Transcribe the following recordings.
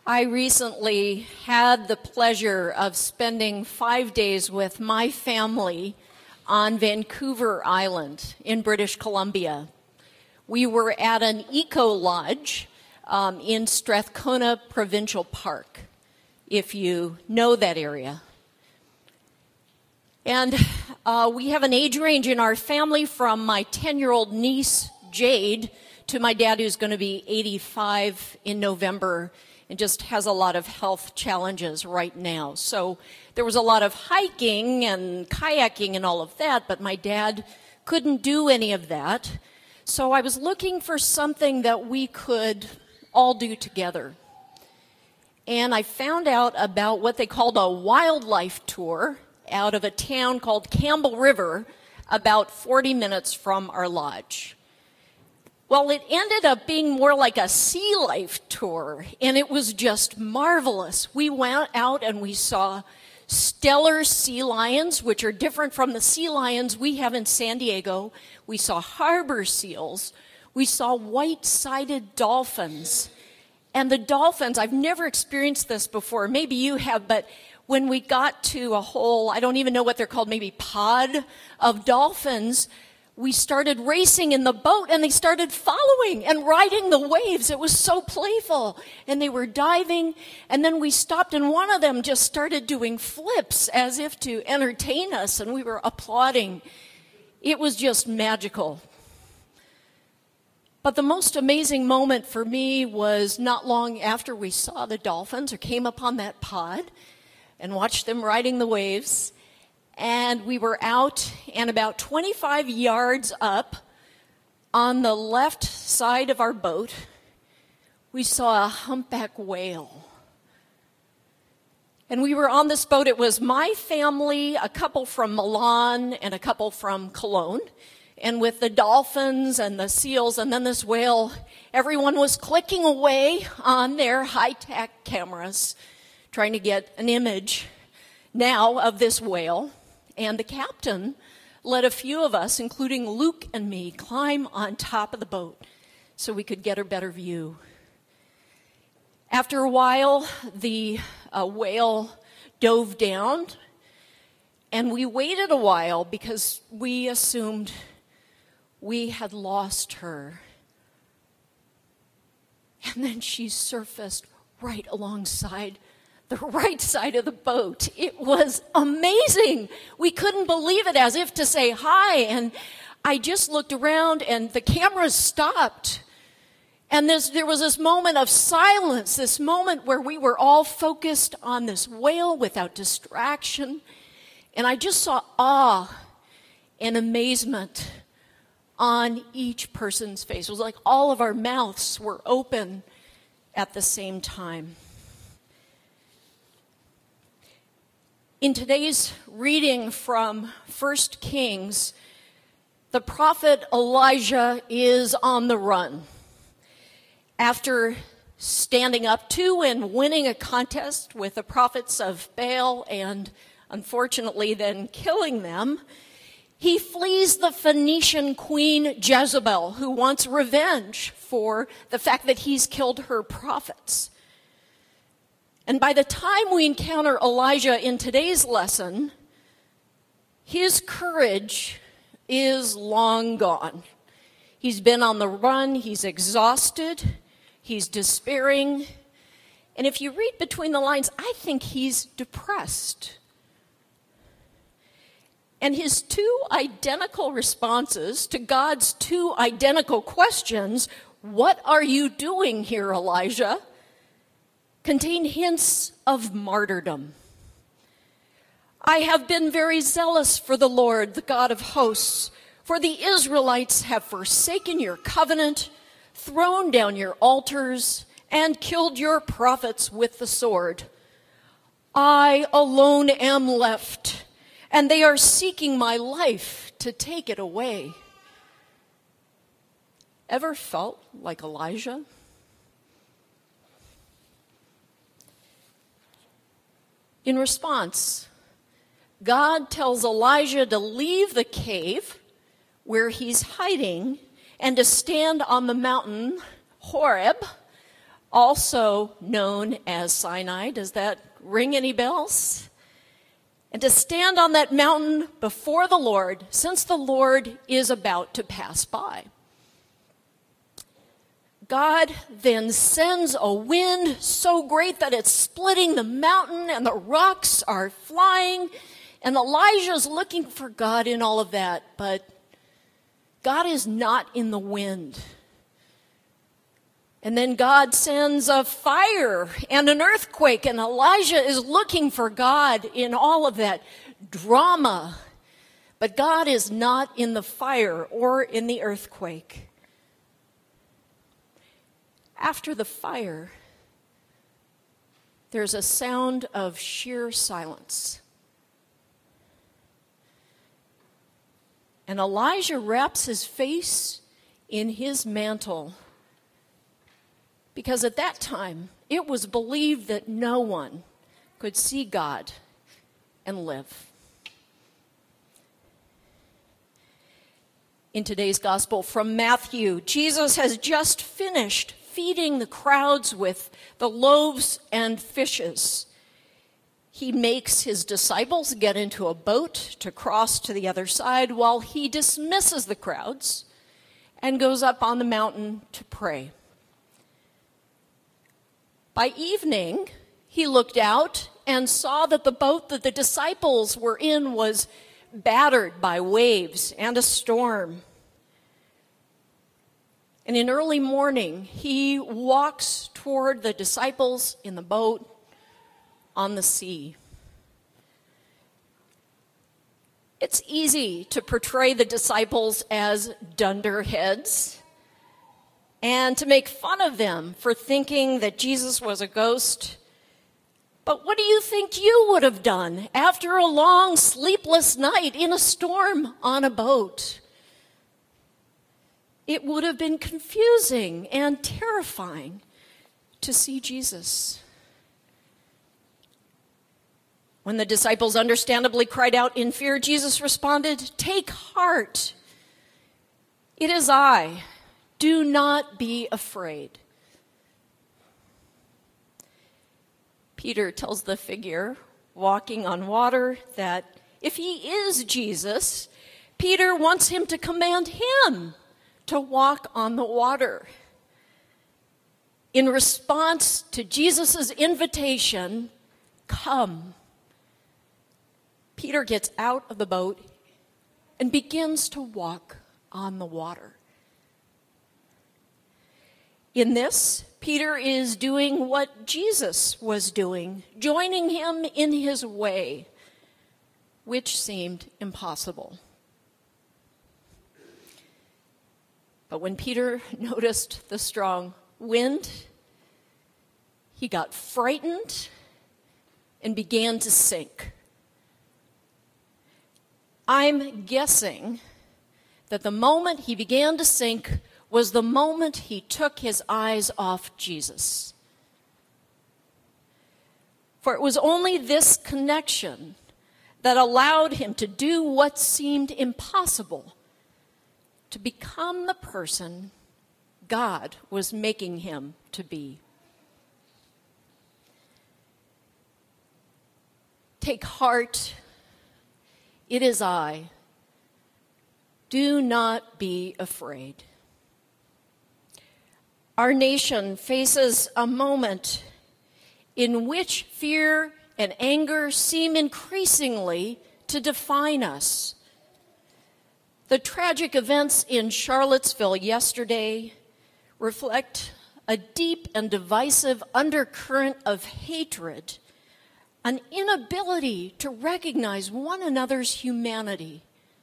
I recently had the pleasure of spending 5 days with my family on Vancouver Island in British Columbia. We were at an eco-lodge in Strathcona Provincial Park, if you know that area. And we have an age range in our family from my 10-year-old niece, Jade, to my dad, who's going to be 85 in November and just has a lot of health challenges right now. So there was a lot of hiking and kayaking and all of that, but my dad couldn't do any of that. So I was looking for something that we could all do together. And I found out about what they called a wildlife tour out of a town called Campbell River, about 40 minutes from our lodge. Well, it ended up being more like a sea life tour, and it was just marvelous. We went out and we saw Steller sea lions, which are different from the sea lions we have in San Diego. We saw harbor seals. We saw white-sided dolphins. And the dolphins, I've never experienced this before. Maybe you have, but when we got to a whole, I don't even know what they're called, maybe pod of dolphins, we started racing in the boat, and they started following and riding the waves. It was so playful, and they were diving, and then we stopped, and one of them just started doing flips as if to entertain us, and we were applauding. It was just magical. But the most amazing moment for me was not long after we saw the dolphins or came upon that pod and watched them riding the waves. And we were out, and about 25 yards up on the left side of our boat, we saw a humpback whale. And we were on this boat. It was my family, a couple from Milan, and a couple from Cologne. And with the dolphins and the seals and then this whale, everyone was clicking away on their high-tech cameras, trying to get an image now of this whale. And the captain let a few of us, including Luke and me, climb on top of the boat so we could get a better view. After a while, the whale dove down, and we waited a while because we assumed we had lost her. And then she surfaced right alongside the right side of the boat. It was amazing. We couldn't believe it, as if to say hi. And I just looked around, and the cameras stopped. And there was this moment of silence, this moment where we were all focused on this whale without distraction. And I just saw awe and amazement on each person's face. It was like all of our mouths were open at the same time. In today's reading from 1 Kings, the prophet Elijah is on the run. After standing up to and winning a contest with the prophets of Baal and unfortunately then killing them, he flees the Phoenician queen Jezebel, who wants revenge for the fact that he's killed her prophets. And by the time we encounter Elijah in today's lesson, his courage is long gone. He's been on the run, he's exhausted, he's despairing, and if you read between the lines, I think he's depressed. And his two identical responses to God's two identical questions, "What are you doing here, Elijah?" contain hints of martyrdom. "I have been very zealous for the Lord, the God of hosts, for the Israelites have forsaken your covenant, thrown down your altars, and killed your prophets with the sword. I alone am left, and they are seeking my life to take it away." Ever felt like Elijah? In response, God tells Elijah to leave the cave where he's hiding and to stand on the mountain Horeb also known as Sinai. Does that ring any bells? And to stand on that mountain before the Lord, since the Lord is about to pass by. God then sends a wind so great that it's splitting the mountain and the rocks are flying. And Elijah's looking for God in all of that, but God is not in the wind. And then God sends a fire and an earthquake, and Elijah is looking for God in all of that drama. But God is not in the fire or in the earthquake. After the fire, there's a sound of sheer silence. And Elijah wraps his face in his mantle, because at that time, it was believed that no one could see God and live. In today's gospel from Matthew, Jesus has just finished feeding the crowds with the loaves and fishes. He makes his disciples get into a boat to cross to the other side while he dismisses the crowds and goes up on the mountain to pray. By evening, he looked out and saw that the boat that the disciples were in was battered by waves and a storm. And in early morning, he walks toward the disciples in the boat on the sea. It's easy to portray the disciples as dunderheads and to make fun of them for thinking that Jesus was a ghost. But what do you think you would have done after a long, sleepless night in a storm on a boat? It would have been confusing and terrifying to see Jesus. When the disciples understandably cried out in fear, Jesus responded, "Take heart. It is I. Do not be afraid." Peter tells the figure walking on water that if he is Jesus, Peter wants him to command him to walk on the water. In response to Jesus' invitation, "Come," Peter gets out of the boat and begins to walk on the water. In this, Peter is doing what Jesus was doing, joining him in his way, which seemed impossible. But when Peter noticed the strong wind, he got frightened and began to sink. I'm guessing that the moment he began to sink was the moment he took his eyes off Jesus. For it was only this connection that allowed him to do what seemed impossible, to become the person God was making him to be. Take heart, it is I. Do not be afraid. Our nation faces a moment in which fear and anger seem increasingly to define us. The tragic events in Charlottesville yesterday reflect a deep and divisive undercurrent of hatred, an inability to recognize one another's humanity.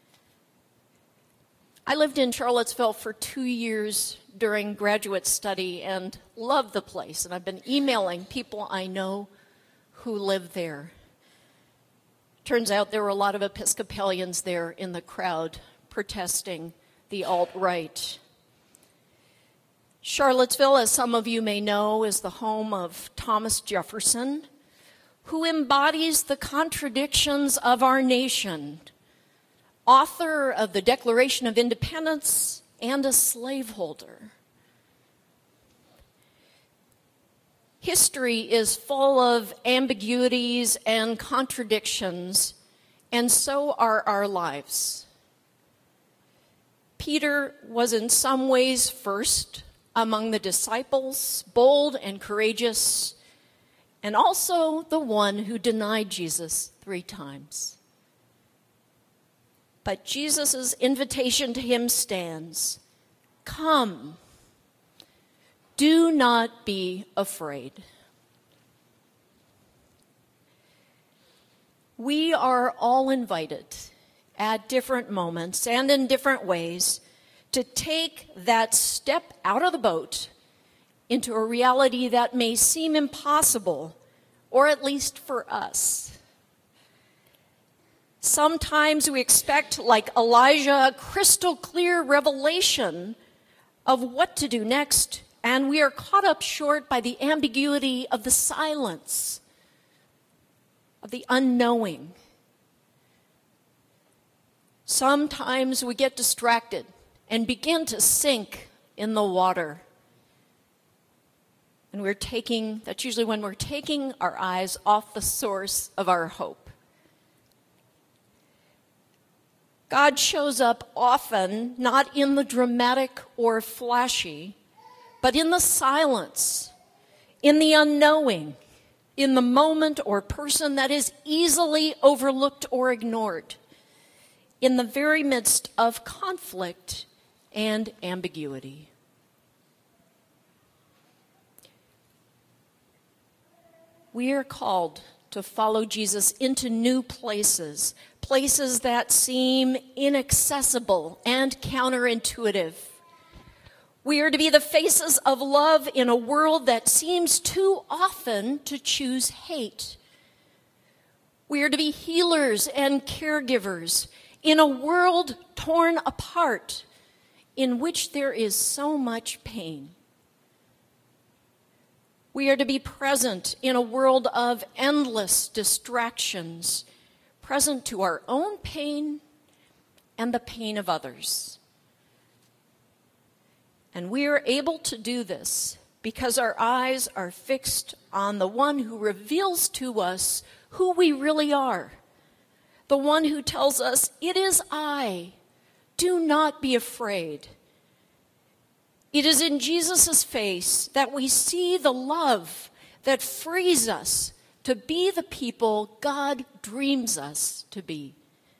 I lived in Charlottesville for 2 years during graduate study and loved the place. And I've been emailing people I know who live there. Turns out there were a lot of Episcopalians there in the crowd protesting the alt-right. Charlottesville, as some of you may know, is the home of Thomas Jefferson, who embodies the contradictions of our nation, author of the Declaration of Independence and a slaveholder. History is full of ambiguities and contradictions, and so are our lives. Peter was in some ways first among the disciples, bold and courageous, and also the one who denied Jesus 3 times. But Jesus' invitation to him stands, "Come, do not be afraid." We are all invited at different moments and in different ways to take that step out of the boat into a reality that may seem impossible, or at least for us. Sometimes we expect, like Elijah, a crystal clear revelation of what to do next, and we are caught up short by the ambiguity of the silence, of the unknowing. Sometimes we get distracted and begin to sink in the water. And that's usually when we're taking our eyes off the source of our hope. God shows up often, not in the dramatic or flashy, but in the silence, in the unknowing, in the moment or person that is easily overlooked or ignored, in the very midst of conflict and ambiguity. We are called to follow Jesus into new places, places that seem inaccessible and counterintuitive. We are to be the faces of love in a world that seems too often to choose hate. We are to be healers and caregivers in a world torn apart in which there is so much pain. We are to be present in a world of endless distractions, present to our own pain and the pain of others. And we are able to do this because our eyes are fixed on the one who reveals to us who we really are, the one who tells us, "It is I, do not be afraid." It is in Jesus' face that we see the love that frees us to be the people God dreams us to be.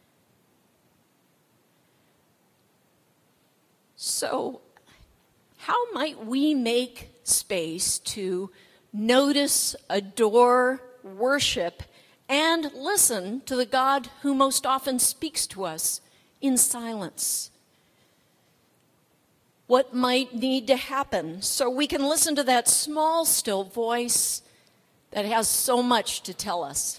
So, how might we make space to notice, adore, worship, and listen to the God who most often speaks to us in silence? What might need to happen so we can listen to that small, still voice that has so much to tell us?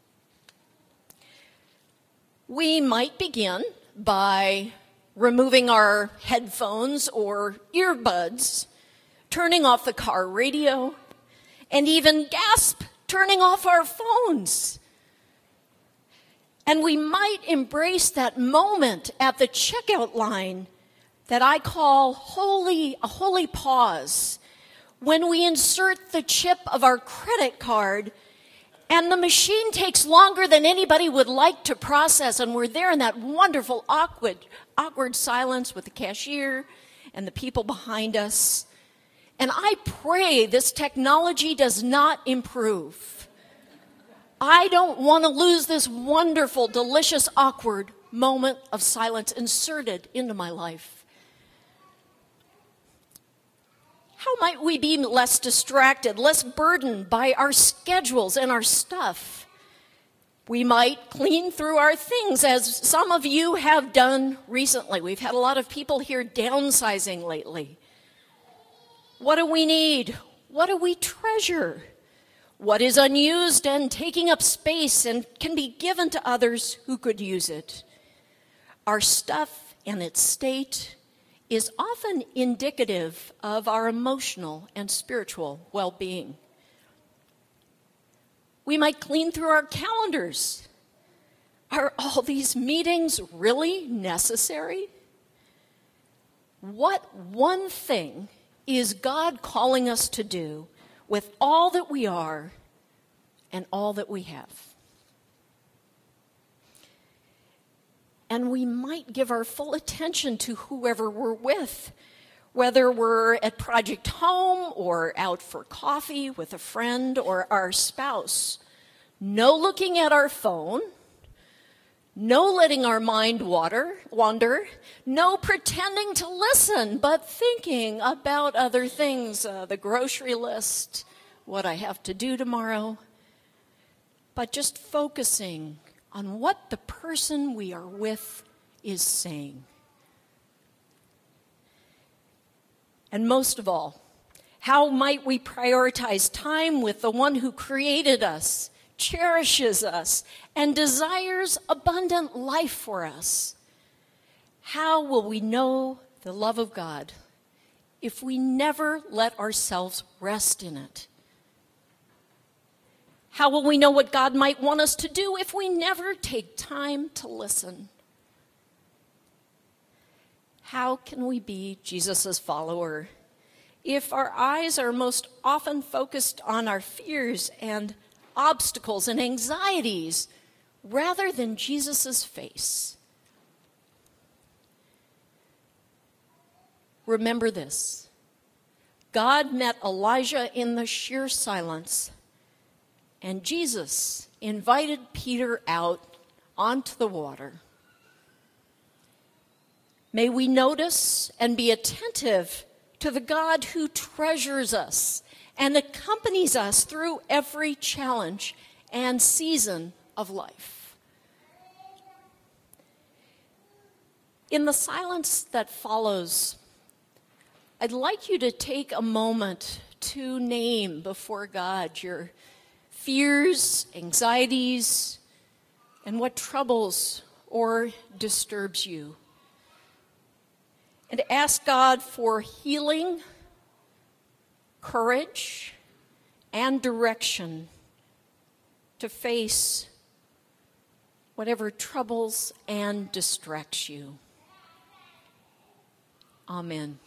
We might begin by removing our headphones or earbuds, turning off the car radio, and even turning off our phones. And we might embrace that moment at the checkout line that I call a holy pause, when we insert the chip of our credit card and the machine takes longer than anybody would like to process, and we're there in that wonderful awkward silence with the cashier and the people behind us. And I pray this technology does not improve. I don't want to lose this wonderful, delicious, awkward moment of silence inserted into my life. How might we be less distracted, less burdened by our schedules and our stuff? We might clean through our things, as some of you have done recently. We've had a lot of people here downsizing lately. What do we need? What do we treasure? What is unused and taking up space and can be given to others who could use it? Our stuff and its state is often indicative of our emotional and spiritual well-being. We might clean through our calendars. Are all these meetings really necessary? What one thing is God calling us to do with all that we are and all that we have. And we might give our full attention to whoever we're with, whether we're at Project Home or out for coffee with a friend or our spouse. No looking at our phone, no letting our mind wander, no pretending to listen, but thinking about other things, the grocery list, what I have to do tomorrow, but just focusing on what the person we are with is saying. And most of all, how might we prioritize time with the one who created us, cherishes us, and desires abundant life for us? How will we know the love of God if we never let ourselves rest in it? How will we know what God might want us to do if we never take time to listen? How can we be Jesus' follower if our eyes are most often focused on our fears and obstacles and anxieties rather than Jesus' face? Remember this: God met Elijah in the sheer silence, and Jesus invited Peter out onto the water. May we notice and be attentive to the God who treasures us and accompanies us through every challenge and season of life. In the silence that follows, I'd like you to take a moment to name before God your fears, anxieties, and what troubles or disturbs you. And ask God for healing, courage, and direction to face whatever troubles and distracts you. Amen.